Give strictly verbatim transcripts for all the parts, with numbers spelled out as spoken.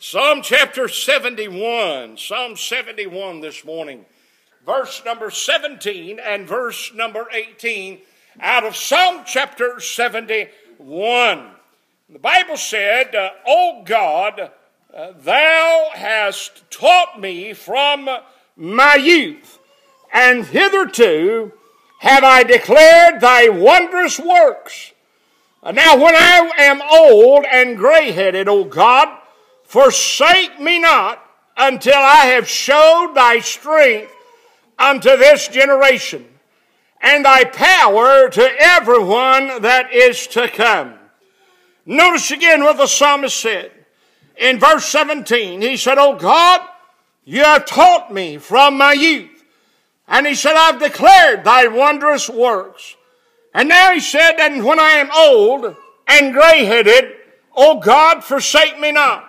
Psalm chapter seventy-one, Psalm seventy-one this morning, verse number seventeen and verse number eighteen out of Psalm chapter seventy-one. The Bible said, uh, O God, uh, thou hast taught me from my youth, and hitherto have I declared thy wondrous works. Uh, now when I am old and gray-headed, O God, forsake me not until I have showed thy strength unto this generation, and thy power to everyone that is to come. Notice again what the psalmist said. In verse seventeen, he said, O God, you have taught me from my youth. And he said, I've declared thy wondrous works. And now he said, and when I am old and gray-headed, O God, forsake me not,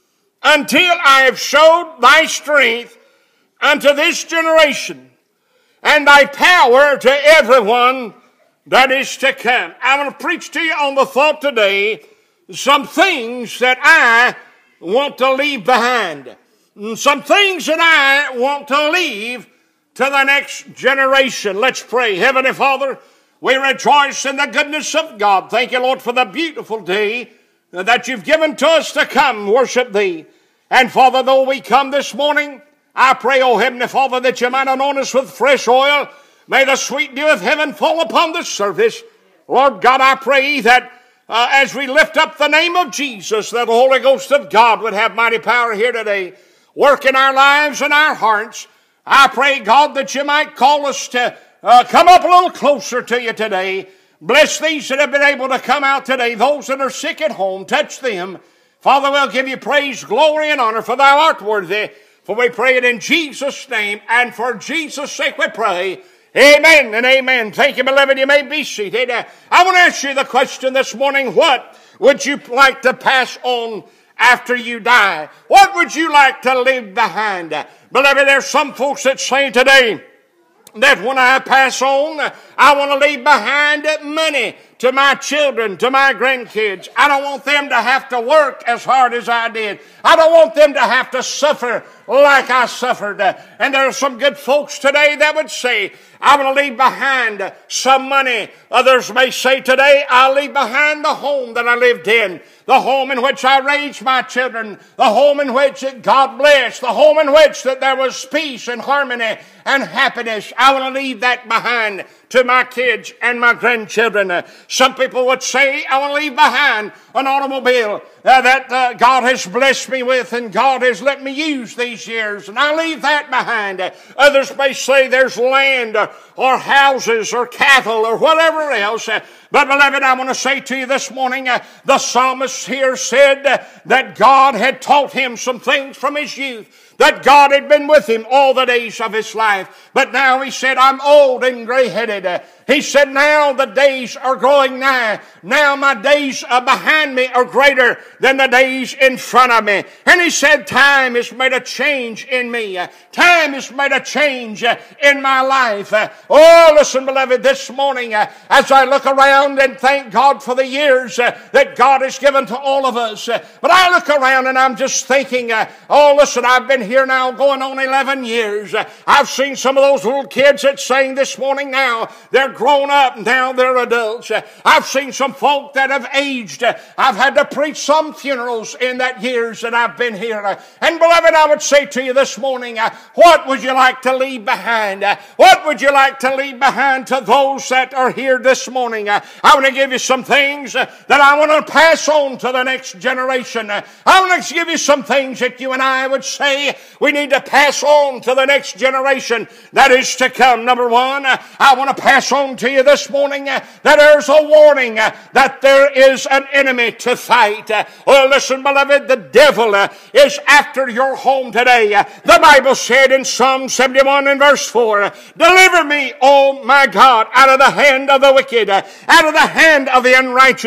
until I have showed thy strength unto this generation, and thy power to everyone that is to come. I want to preach to you on the thought today, some things that I want to leave behind. Some things that I want to leave to the next generation. Let's pray. Heavenly Father, we rejoice in the goodness of God. Thank you, Lord, for the beautiful day that you've given to us to come worship thee. And Father, though we come this morning, I pray, O Heavenly Father, that you might anoint us with fresh oil. May the sweet dew of heaven fall upon this service. Lord God, I pray that uh, as we lift up the name of Jesus, that the Holy Ghost of God would have mighty power here today. Work in our lives and our hearts. I pray, God, that you might call us to uh, come up a little closer to you today. Bless these that have been able to come out today. Those that are sick at home, touch them. Father, we'll give you praise, glory, and honor, for thou art worthy. For we pray it in Jesus' name, and for Jesus' sake we pray. Amen and amen. Thank you, beloved. You may be seated. Uh, I want to ask you the question this morning, what would you like to pass on after you die? What would you like to leave behind? Uh, beloved, there's some folks that say today that when I pass on, I want to leave behind money to my children, to my grandkids. I don't want them to have to work as hard as I did. I don't want them to have to suffer like I suffered. And there are some good folks today that would say, I want to leave behind some money. Others may say today, I'll leave behind the home that I lived in, the home in which I raised my children, the home in which God blessed, the home in which that there was peace and harmony and happiness. I want to leave that behind to my kids and my grandchildren. Uh, some people would say, I want to leave behind an automobile uh, that uh, God has blessed me with and God has let me use these years, and I leave that behind. Uh, others may say there's land or, or houses or cattle or whatever else. Uh, but beloved, I want to say to you this morning, uh, the psalmist here said uh, that God had taught him some things from his youth, that God had been with him all the days of his life. But now he said, I'm old and gray-headed. Uh, he said, now the days are growing nigh. Now my days uh, behind me are greater than the days in front of me. And he said, time has made a change in me. Uh, time has made a change uh, in my life. Uh, oh, listen, beloved, this morning, uh, as I look around and thank God for the years uh, that God has given to all of us. Uh, but I look around and I'm just thinking, uh, oh, listen, I've been here now going on eleven years. Uh, I've seen some of those little kids that sang this morning now. They're grown up, now they're adults. Uh, I've seen some folk that have aged. Uh, I've had to preach some funerals in that years that I've been here. Uh, and beloved, I would say to you this morning, uh, what would you like to leave behind? Uh, what would you like to leave behind to those that are here this morning? Uh, I want to give you some things uh, that I want to pass on to the next generation. Uh, I want to give you some things that you and I would say we need to pass on to the next generation that is to come. Number one, uh, I want to pass on to you this morning uh, that there's a warning uh, that there is an enemy to fight. Uh, oh, listen, beloved, the devil uh, is after your home today. Uh, the Bible said in Psalm seventy-one and verse four, deliver me, O my God, out of the hand of the wicked, uh, out of the hand of the unrighteous,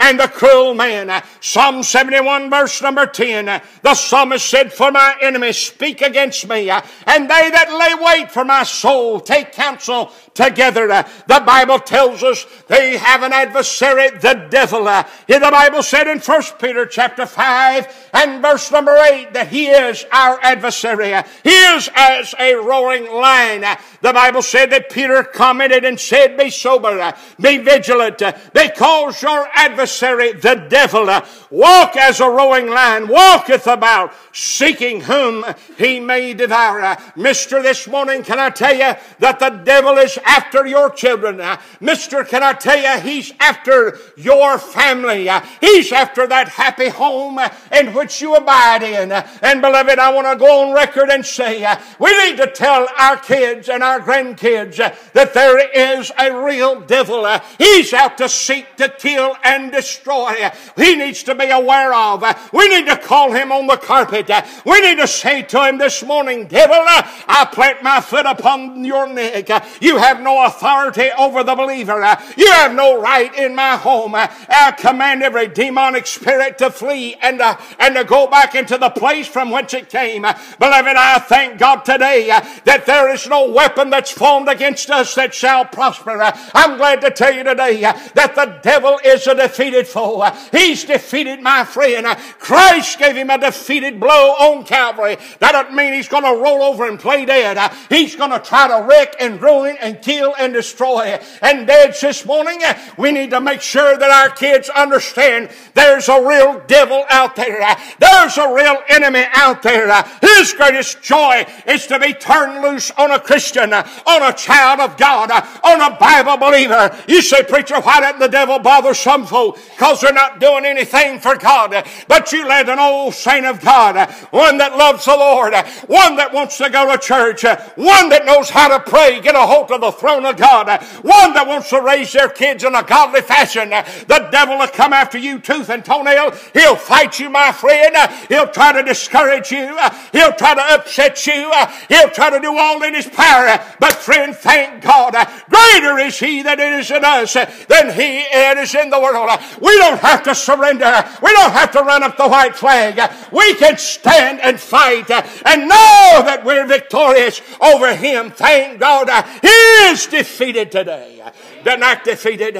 and the cruel man. Psalm seventy-one verse number ten, the psalmist said, for my enemies speak against me, and they that lay wait for my soul take counsel together. The Bible tells us they have an adversary, the devil. The Bible said in First Peter chapter five and verse number eight that he is our adversary. He is as a roaring lion. The Bible said that Peter commented and said, be sober, be vigilant, because your adversary, the devil, walk as a roaring lion, walketh about, seeking whom he may devour. Mister, this morning, can I tell you that the devil is after your children? Mister, can I tell you he's after your family? He's after that happy home in which you abide in. And beloved, I want to go on record and say, we need to tell our kids and our grandkids that there is a real devil. He's out to seek, to kill, and destroy. He needs to be aware of. We need to call him on the carpet. We need to say to him this morning, devil, I plant my foot upon your neck. You have no authority over the believer. You have no right in my home. I command every demonic spirit to flee and to, and to go back into the place from whence it came. Beloved, I thank God today that there is no weapon that's formed against us that shall prosper. I'm glad to tell you today that the devil is a defeated foe. He's defeated, my friend. Christ gave him a defeated blow on Calvary. That doesn't mean he's going to roll over and play dead. He's going to try to wreck and ruin and kill and destroy. And dads, this morning, we need to make sure that our kids understand there's a real devil out there. There's a real enemy out there. His greatest joy is to be turned loose on a Christian, on a child of God, on a Bible believer. You say, preacher, why doesn't the devil bother some folk? Because they're not doing anything for God. But you let an old saint of God, one that loves the Lord, one that wants to go to church, one that knows how to pray, get a hold of the throne of God, one that wants to raise their kids in a godly fashion. The devil will come after you tooth and toenail. He'll fight you, my friend. He'll try to discourage you. He'll try to upset you. He'll try to do all in his power. But friend, thank God, greater is he that is in us than he that is in the world. We don't have to surrender. We don't have to run up the white flag. We can stand and fight and know that we're victorious over him. Thank God, he is defeated today. They're not defeated.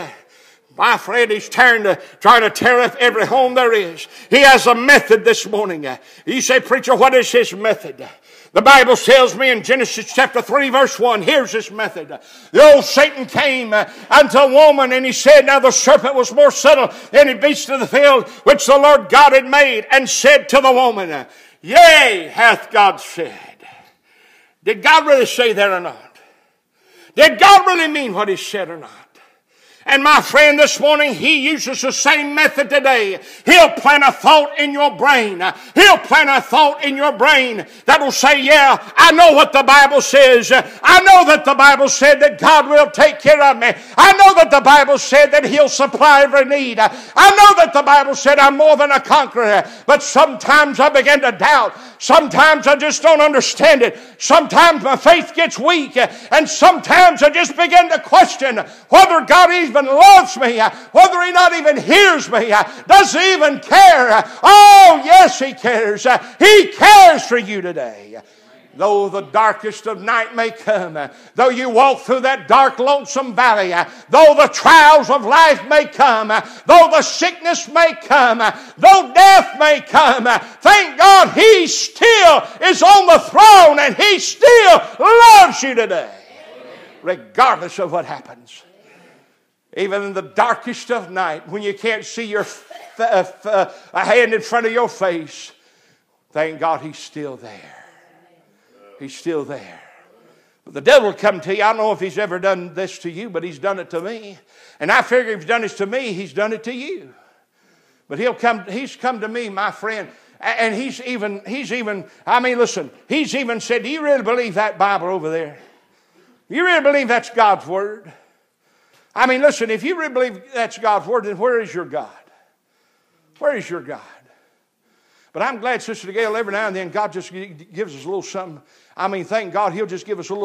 My friend, he's trying to, trying to tear up every home there is. He has a method this morning. You say, preacher, what is his method? The Bible tells me in Genesis chapter three verse one, here's his method. The old Satan came unto a woman and he said, now the serpent was more subtle than any beast of the field which the Lord God had made, and said to the woman, yea, hath God said. Did God really say that or not? Did God really mean what he said or not? And my friend, this morning, he uses the same method today. He'll plant a thought in your brain. He'll plant a thought in your brain that'll say, yeah, I know what the Bible says. I know that the Bible said that God will take care of me. I know that the Bible said that he'll supply every need. I know that the Bible said I'm more than a conqueror. But sometimes I begin to doubt. Sometimes I just don't understand it. Sometimes my faith gets weak. And sometimes I just begin to question whether God even loves me, whether he not even hears me, does he even care? Oh, yes, he cares. He cares for you today. Though the darkest of night may come, though you walk through that dark, lonesome valley, though the trials of life may come, though the sickness may come, though death may come, thank God he still is on the throne and he still loves you today, regardless of what happens. Even in the darkest of night, when you can't see your f- f- uh, a hand in front of your face, thank God he's still there. He's still there. But the devil will come to you. I don't know if he's ever done this to you, but he's done it to me. And I figure if he's done this to me, he's done it to you. But he'll come, he's come to me, my friend, and he's even, he's even, I mean, listen, he's even said, do you really believe that Bible over there? Do you really believe that's God's Word? I mean, listen, if you really believe that's God's Word, then where is your God? Where is your God? But I'm glad, Sister Gail, every now and then God just gives us a little something. I mean, thank God he'll just give us a little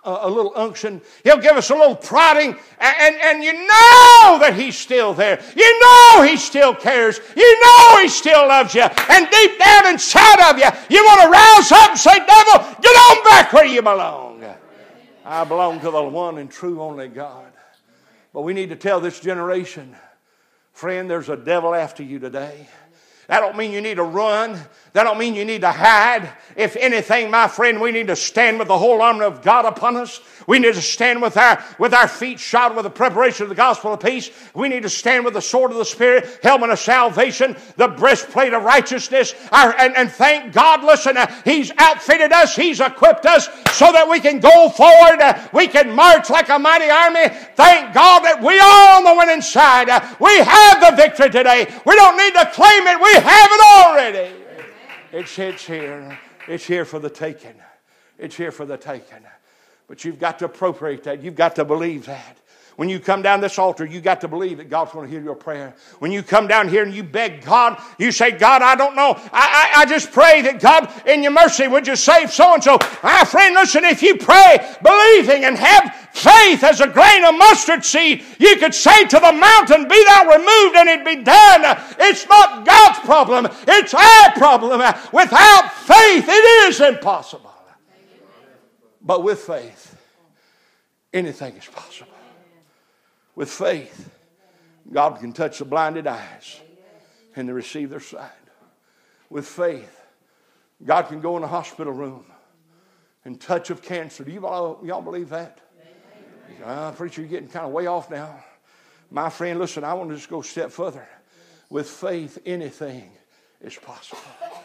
a little unction. He'll give us a little prodding. And, and, and you know that He's still there. You know He still cares. You know He still loves you. And deep down inside of you, you want to rouse up and say, devil, get on back where you belong. I belong to the one and true only God. But we need to tell this generation, friend, there's a devil after you today. That don't mean you need to run. That don't mean you need to hide. If anything, my friend, we need to stand with the whole armor of God upon us. We need to stand with our, with our feet shod with the preparation of the gospel of peace. We need to stand with the sword of the Spirit, helmet of salvation, the breastplate of righteousness. Our, and, and thank God, listen, uh, He's outfitted us. He's equipped us so that we can go forward. Uh, we can march like a mighty army. Thank God that we are on the winning side. Uh, we have the victory today. We don't need to claim it. We have it already. It's, it's here. It's here for the taking. It's here for the taking. But you've got to appropriate that. You've got to believe that. When you come down this altar, you've got to believe that God's going to hear your prayer. When you come down here and you beg God, you say, God, I don't know. I, I, I just pray that God, in your mercy, would you save so-and-so. My friend, listen, if you pray believing and have faith as a grain of mustard seed, you could say to the mountain, be thou removed, and it'd be done. It's not God's problem. It's our problem. Without faith, it is impossible. But with faith, anything is possible. With faith, God can touch the blinded eyes and they receive their sight. With faith, God can go in a hospital room and touch of cancer. Do you all, y'all believe that? Uh, preacher, you're getting kind of way off now. My friend, listen, I want to just go a step further. With faith, anything is possible.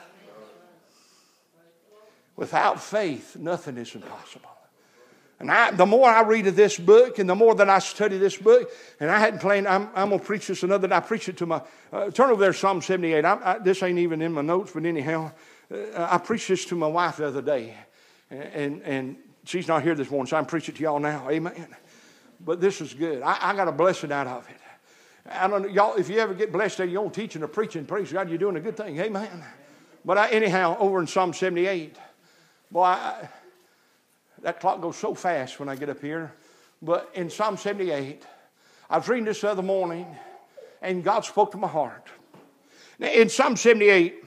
Without faith, nothing is impossible. And I, the more I read of this book and the more that I study this book, and I hadn't planned, I'm, I'm going to preach this another day. I preach it to my, uh, turn over there to Psalm seventy-eight. I, I, this ain't even in my notes, but anyhow, uh, I preached this to my wife the other day. And, and, and she's not here this morning, so I'm preaching to y'all now. Amen. But this is good. I, I got a blessing out of it. I don't know, y'all, if you ever get blessed out of your own teaching or preaching, praise God, you're doing a good thing. Amen. But I, anyhow, over in Psalm seventy-eight, boy, I, that clock goes so fast when I get up here. But in Psalm seventy-eight, I was reading this the other morning, and God spoke to my heart. Now, in Psalm seventy-eight,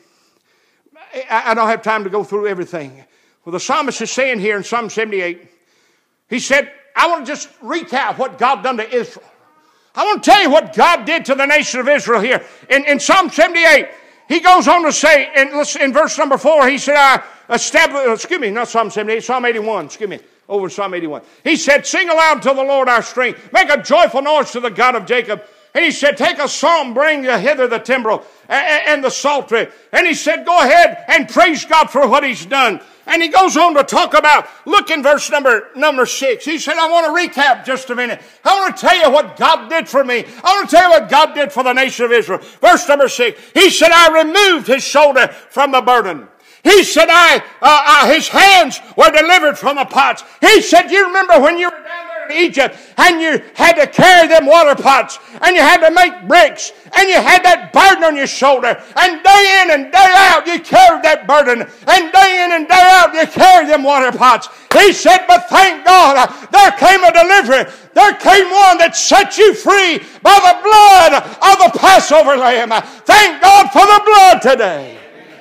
I, I don't have time to go through everything. Well, the psalmist is saying here in Psalm seventy-eight, he said, I want to just recap what God done to Israel. I want to tell you what God did to the nation of Israel here. In, in Psalm seventy-eight, he goes on to say, in, in verse number four, he said, I established, excuse me, not Psalm seventy-eight, Psalm eighty-one, excuse me, over in Psalm eighty-one. He said, sing aloud to the Lord our strength. Make a joyful noise to the God of Jacob. And he said, take a psalm, bring hither the timbrel and, and the psaltery. And he said, go ahead and praise God for what He's done. And he goes on to talk about, look in verse number, number six. He said, I want to recap just a minute. I want to tell you what God did for me. I want to tell you what God did for the nation of Israel. Verse number six. He said, I removed his shoulder from the burden. He said, I, uh, uh, his hands were delivered from the pots. He said, you remember when you were down there in Egypt and you had to carry them water pots and you had to make bricks and you had that burden on your shoulder, and day in and day out you carried that burden, and day in and day out you carried them water pots. He said, but thank God, uh, there came a deliverer. There came one that set you free by the blood of the Passover lamb. Thank God for the blood today.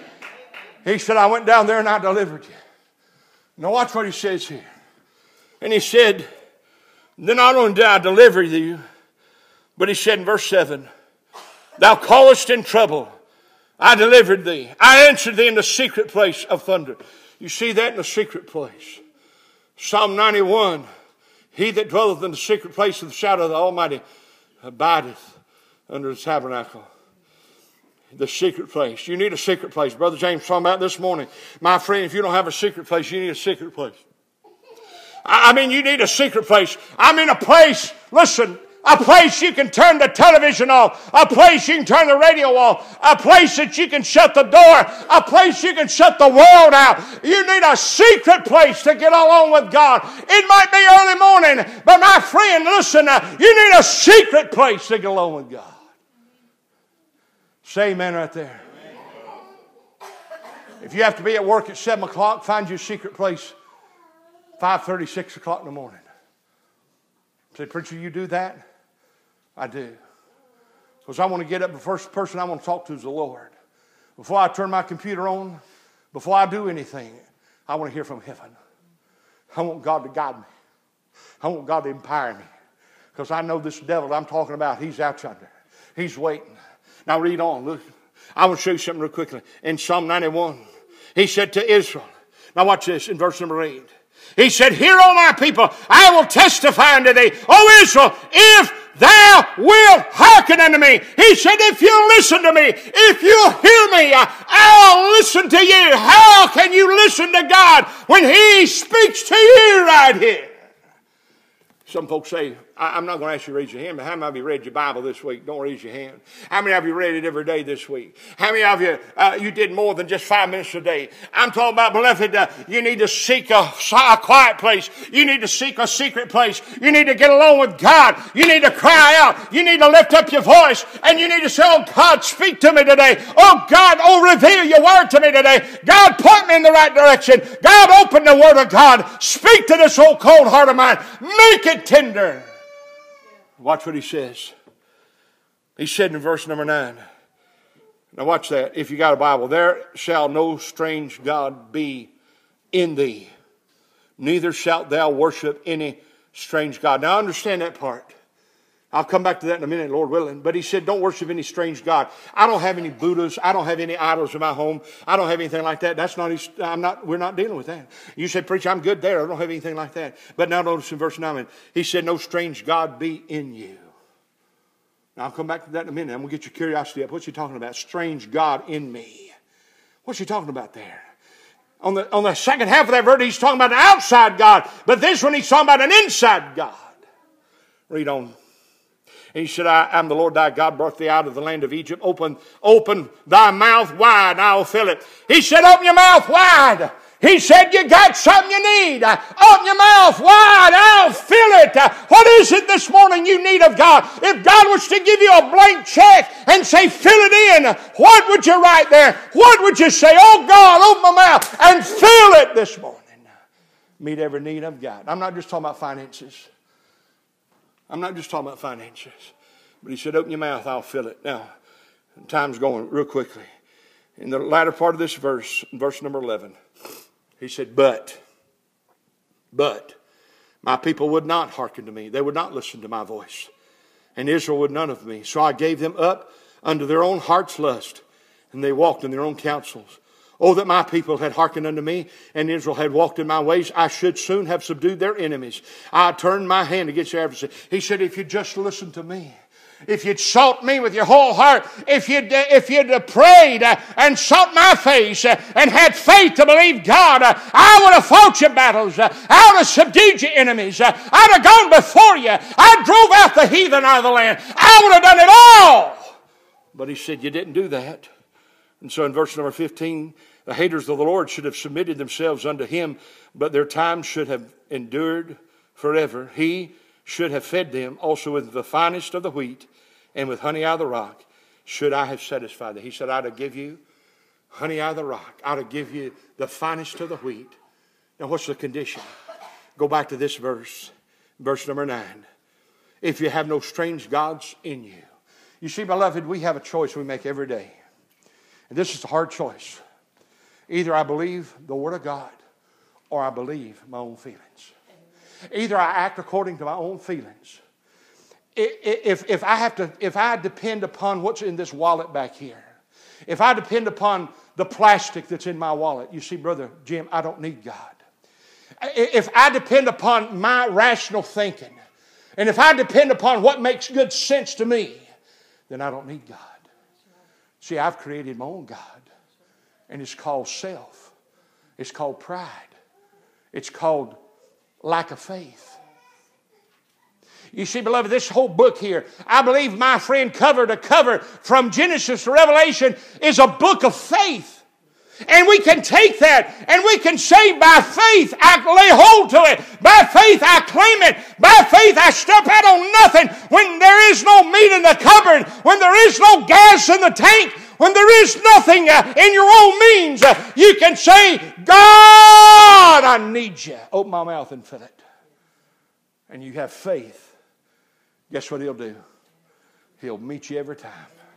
He said, I went down there and I delivered you. Now watch what he says here. And he said, then not only did I deliver you, but he said in verse seven, thou callest in trouble, I delivered thee. I answered thee in the secret place of thunder. You see that in the secret place. Psalm ninety-one, he that dwelleth in the secret place of the shadow of the Almighty abideth under the tabernacle. The secret place. You need a secret place. Brother James talking about this morning. My friend, if you don't have a secret place, you need a secret place. I mean, you need a secret place. I mean, a place, listen, a place you can turn the television off. A place you can turn the radio off. A place that you can shut the door. A place you can shut the world out. You need a secret place to get along with God. It might be early morning, but my friend, listen, uh, you need a secret place to get along with God. Say amen right there. If you have to be at work at seven o'clock, find your secret place. five thirty, six o'clock in the morning. Say, preacher, you do that? I do. Because I want to get up, the first person I want to talk to is the Lord. Before I turn my computer on, before I do anything, I want to hear from heaven. I want God to guide me. I want God to empower me. Because I know this devil I'm talking about, he's out yonder. He's waiting. Now read on. Look. I want to show you something real quickly. In Psalm ninety-one, he said to Israel. Now watch this in verse number eight. He said, hear, O my people, I will testify unto thee, O Israel, if thou wilt hearken unto me. He said, if you listen to me, if you hear me, I'll listen to you. How can you listen to God when He speaks to you right here? Some folks say, I'm not going to ask you to raise your hand, but how many of you read your Bible this week? Don't raise your hand. How many of you read it every day this week? How many of you, uh, you did more than just five minutes a day? I'm talking about, beloved, uh, you need to seek a, a quiet place. You need to seek a secret place. You need to get along with God. You need to cry out. You need to lift up your voice. And you need to say, oh God, speak to me today. Oh God, oh reveal your word to me today. God, point me in the right direction. God, open the word of God. Speak to this old cold heart of mine. Make it tender. Watch what he says. He said in verse number nine. Now watch that. If you got a Bible. There shall no strange God be in thee. Neither shalt thou worship any strange God. Now understand that part. I'll come back to that in a minute, Lord willing. But he said, don't worship any strange God. I don't have any Buddhas. I don't have any idols in my home. I don't have anything like that. That's not, I'm not, we're not dealing with that. You said, preacher, I'm good there. I don't have anything like that. But now notice in verse nine, he said, no strange God be in you. Now I'll come back to that in a minute. I'm going to get your curiosity up. What's he talking about? Strange God in me. What's he talking about there? On the, on the second half of that verse, he's talking about an outside God. But this one, he's talking about an inside God. Read on. And he said, I am the Lord thy God, brought thee out of the land of Egypt. Open, open thy mouth wide, and I will fill it. He said, open your mouth wide. He said, you got something you need. Open your mouth wide, I'll fill it. What is it this morning you need of God? If God was to give you a blank check and say, fill it in, what would you write there? What would you say? Oh God, open my mouth and fill it this morning. Meet every need of God. I'm not just talking about finances. I'm not just talking about finances. But he said, open your mouth, I'll fill it. Now, time's going real quickly. In the latter part of this verse, verse number eleven, he said, but, but, my people would not hearken to me. They would not listen to my voice. And Israel would none of me. So I gave them up unto their own heart's lust. And they walked in their own counsels. Oh, that my people had hearkened unto me, and Israel had walked in my ways, I should soon have subdued their enemies. I turned my hand against their adversary. He said, if you just listen to me, if you'd sought me with your whole heart, if you'd, if you'd prayed and sought my face and had faith to believe God, I would have fought your battles. I would have subdued your enemies. I'd have gone before you. I drove out the heathen out of the land. I would have done it all. But he said, you didn't do that. And so in verse number fifteen, the haters of the Lord should have submitted themselves unto him, but their time should have endured forever. He should have fed them also with the finest of the wheat, and with honey out of the rock should I have satisfied them. He said, I'd have give you honey out of the rock. I'd have give you the finest of the wheat. Now what's the condition? Go back to this verse, verse number nine. If you have no strange gods in you. You see, beloved, we have a choice we make every day. And this is a hard choice. Either I believe the Word of God or I believe my own feelings. Either I act according to my own feelings. If, if, I have to, if I depend upon what's in this wallet back here, if I depend upon the plastic that's in my wallet, you see, Brother Jim, I don't need God. If I depend upon my rational thinking, and if I depend upon what makes good sense to me, then I don't need God. See, I've created my own God. And it's called self. It's called pride. It's called lack of faith. You see, beloved, this whole book here, I believe, my friend, cover to cover, from Genesis to Revelation, is a book of faith. And we can take that and we can say, by faith I lay hold to it. By faith I claim it. By faith I step out on nothing. When there is no meat in the cupboard, when there is no gas in the tank, when there is nothing in your own means, you can say, God, I need you. Open my mouth and fill it. And you have faith. Guess what He'll do? He'll meet you every time.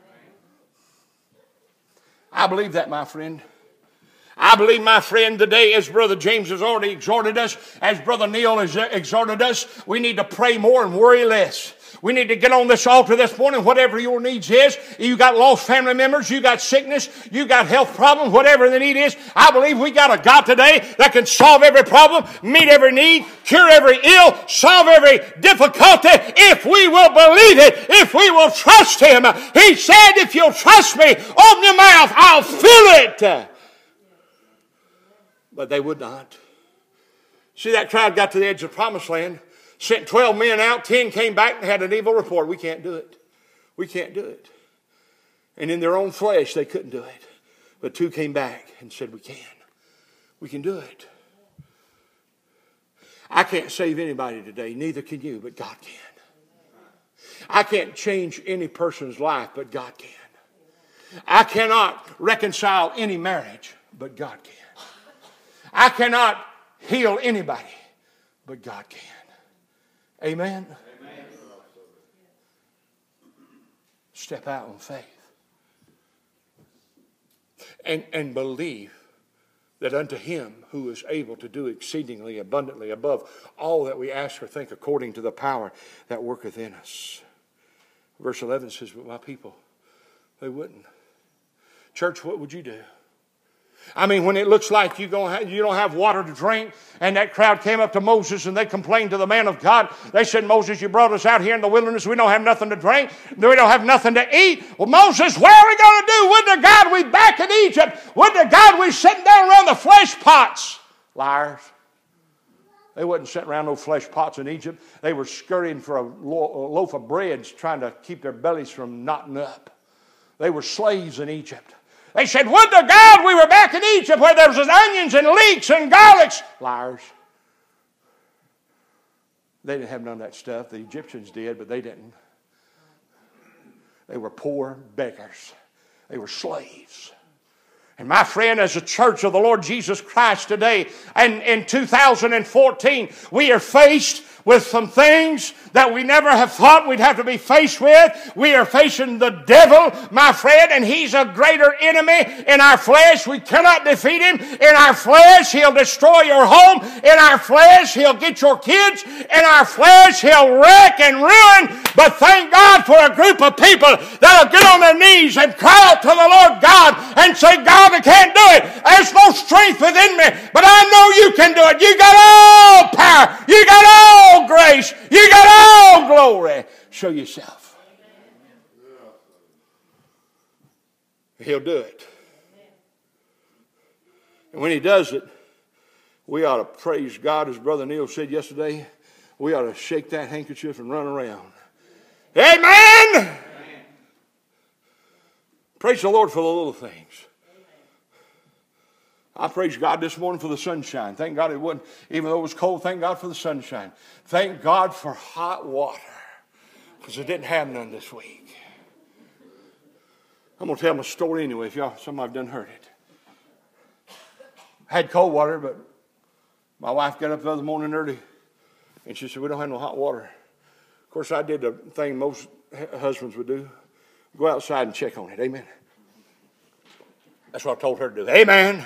I believe that, my friend. I believe, my friend, today, as Brother James has already exhorted us, as Brother Neil has exhorted us, we need to pray more and worry less. We need to get on this altar this morning, whatever your needs is. You got lost family members, you got sickness, you got health problems, whatever the need is. I believe we got a God today that can solve every problem, meet every need, cure every ill, solve every difficulty, if we will believe it, if we will trust Him. He said, if you'll trust me, open your mouth, I'll fill it. But they would not. See, that crowd got to the edge of the promised land, sent twelve men out, ten came back and had an evil report. We can't do it. We can't do it. And in their own flesh, they couldn't do it. But two came back and said, we can. We can do it. I can't save anybody today. Neither can you, but God can. I can't change any person's life, but God can. I cannot reconcile any marriage, but God can. I cannot heal anybody, but God can. Amen? Amen. Step out in faith. And, and believe that unto Him who is able to do exceedingly abundantly above all that we ask or think, according to the power that worketh in us. Verse eleven says, but my people, they wouldn't. Church, what would you do? I mean, when it looks like you don't have, you don't have water to drink, and that crowd came up to Moses and they complained to the man of God. They said, Moses, you brought us out here in the wilderness. We don't have nothing to drink. We don't have nothing to eat. Well, Moses, what are we going to do? Would to God we back in Egypt? Would to God we sitting down around the flesh pots? Liars. They wasn't sitting around no flesh pots in Egypt. They were scurrying for a loaf of bread, trying to keep their bellies from knotting up. They were slaves in Egypt. They said, would to God we were back in Egypt where there was onions and leeks and garlics. Liars. They didn't have none of that stuff. The Egyptians did, but they didn't. They were poor beggars. They were slaves. And my friend, as a church of the Lord Jesus Christ today, and in two thousand fourteen, we are faced with some things that we never have thought we'd have to be faced with. We are facing the devil, my friend, and he's a greater enemy in our flesh. We cannot defeat him. In our flesh, he'll destroy your home. In our flesh, he'll get your kids. In our flesh, he'll wreck and ruin. But thank God for a group of people that'll get on their knees and cry out to the Lord God and say, God, I can't do it. There's no strength within me, but I know you can do it. You got all power. You got all grace. You got all glory. Show yourself. He'll do it. And when He does it, we ought to praise God. As Brother Neil said yesterday, we ought to shake that handkerchief and run around. Amen. Amen. Praise the Lord for the little things. I praise God this morning for the sunshine. Thank God it wasn't, even though it was cold, thank God for the sunshine. Thank God for hot water, because I didn't have none this week. I'm going to tell my story anyway, if y'all, some of you done heard it. I had cold water, but my wife got up the other morning early, and she said, we don't have no hot water. Of course, I did the thing most husbands would do. Go outside and check on it. Amen. That's what I told her to do. Amen.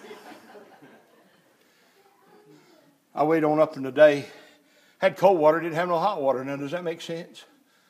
I waited on up in the day. Had cold water, didn't have no hot water. Now, does that make sense?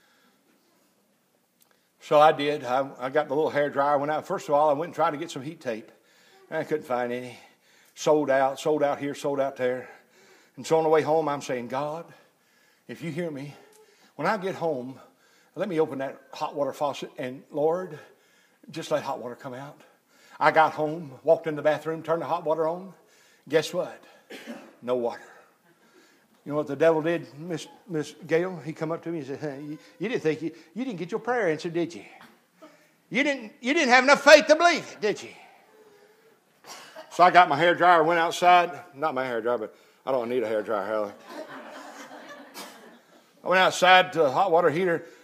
So I did. I, I got the little hair dryer. Went out. First of all, I went and tried to get some heat tape. And I couldn't find any. Sold out. Sold out here. Sold out there. And so on the way home, I'm saying, God, if you hear me, when I get home, let me open that hot water faucet. And Lord, just let hot water come out. I got home, walked in the bathroom, turned the hot water on. Guess what? No water. You know what the devil did, Miss Miss Gail? He come up to me and said, hey, you, you didn't think you, you didn't get your prayer answered, did you? You didn't you didn't have enough faith to believe it, did you? So I got my hair dryer, went outside. Not my hair dryer, but I don't need a hair dryer, Helen. I went outside to the hot water heater,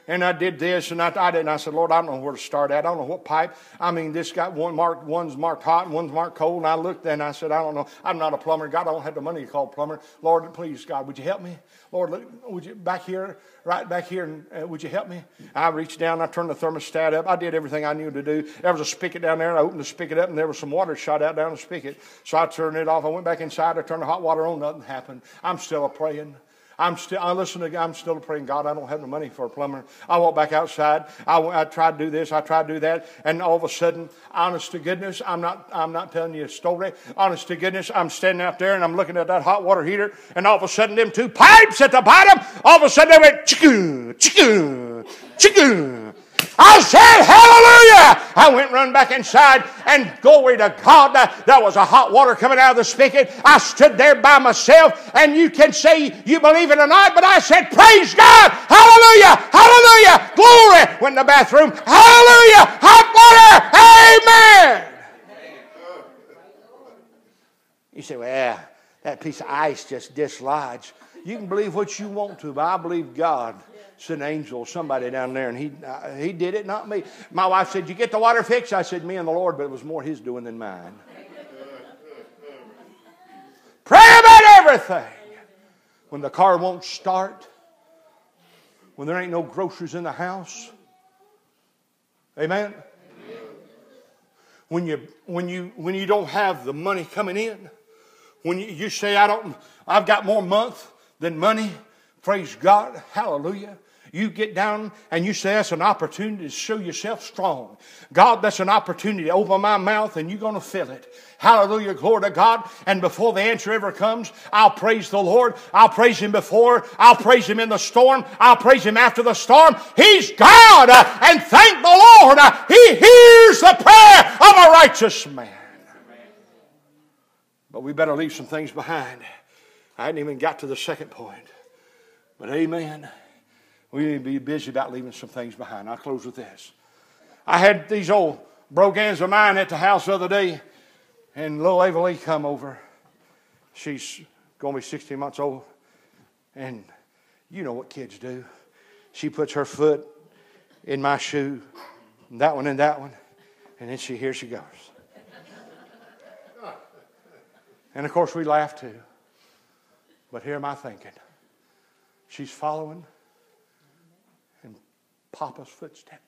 and I did this, and I, I did, and I said, Lord, I don't know where to start at. I don't know what pipe. I mean, this got one marked, one's marked hot, and one's marked cold. And I looked, and I said, I don't know. I'm not a plumber. God, I don't have the money to call a plumber. Lord, please, God, would you help me? Lord, look, would you back here, right back here, and uh, would you help me? I reached down, I turned the thermostat up. I did everything I knew to do. There was a spigot down there, and I opened the spigot up, and there was some water shot out down the spigot. So I turned it off. I went back inside. I turned the hot water on. Nothing happened. I'm still a praying. I'm still, I listen to, I'm still praying, God, I don't have the money for a plumber. I walked back outside. I, I tried to do this. I tried to do that. And all of a sudden, honest to goodness, I'm not, I'm not telling you a story. Honest to goodness, I'm standing out there and I'm looking at that hot water heater. And all of a sudden, them two pipes at the bottom, all of a sudden they went, chicka, chicka, chicka. I said, hallelujah! I went run back inside, and glory to God, there was a hot water coming out of the spigot. I stood there by myself, and you can say you believe it or not, but I said, praise God! Hallelujah! Hallelujah! Glory! Went in the bathroom. Hallelujah! Hot water! Amen! You say, well, that piece of ice just dislodged. You can believe what you want to, but I believe God sent an angel, somebody down there, and he uh, he did it, not me. My wife said, you get the water fixed? I said, me and the Lord, but it was more his doing than mine. Pray about everything. When the car won't start, when there ain't no groceries in the house. Amen? Amen. When you when you when you don't have the money coming in, when you, you say, I don't I've got more month than money. Praise God. Hallelujah. You get down and you say, that's an opportunity to show yourself strong. God, that's an opportunity to open my mouth and you're going to fill it. Hallelujah. Glory to God. And before the answer ever comes, I'll praise the Lord. I'll praise Him before. I'll praise Him in the storm. I'll praise Him after the storm. He's God. Uh, and thank the Lord. Uh, he hears the prayer of a righteous man. But we better leave some things behind. I hadn't even got to the second point. But amen. We need to be busy about leaving some things behind. I'll close with this. I had these old brogans of mine at the house the other day, and little Ava Lee come over. She's going to be sixteen months old. And you know what kids do. She puts her foot in my shoe, and that one and that one, and then she here she goes. And of course we laugh too. But here am I thinking. She's following in Papa's footsteps.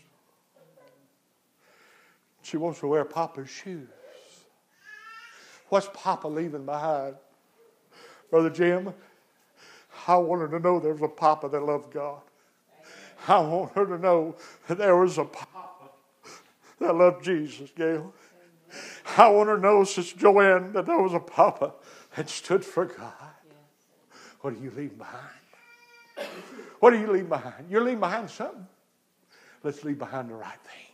She wants to wear Papa's shoes. What's Papa leaving behind? Brother Jim, I want her to know there was a Papa that loved God. I want her to know that there was a Papa that loved Jesus, Gail. I want her to know, Sister Joanne, that there was a Papa that stood for God. What do you leave behind? What do you leave behind? You're leaving behind something. Let's leave behind the right thing.